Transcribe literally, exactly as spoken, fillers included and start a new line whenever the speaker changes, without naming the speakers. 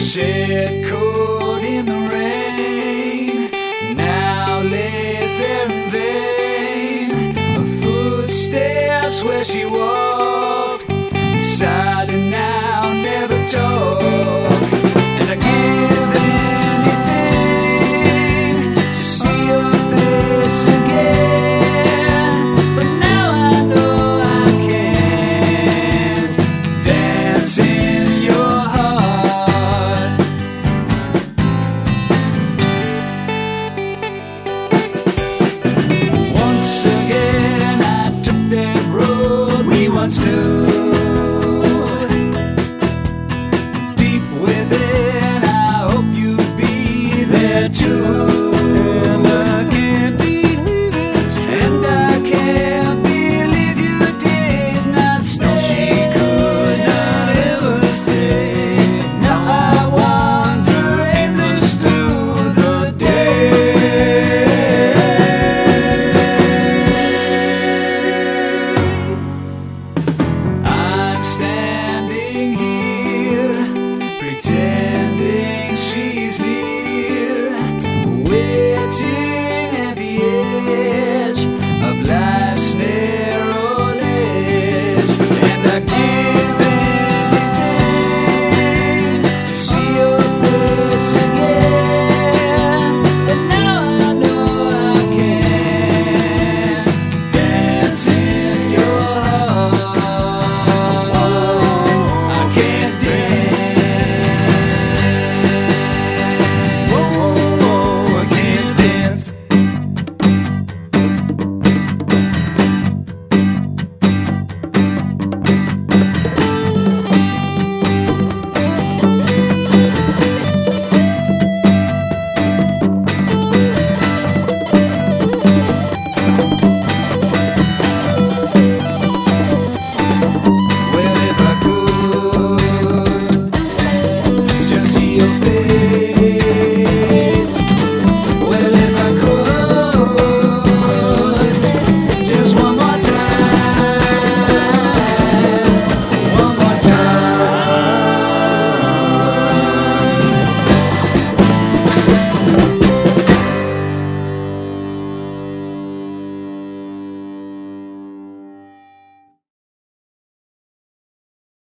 shed coat in the rain now lays there in vain. Footsteps where she walked, silent now, never talk. And I give anything to see your face again, but now I know I can't dance in your heart. Once again I took that road we once knew.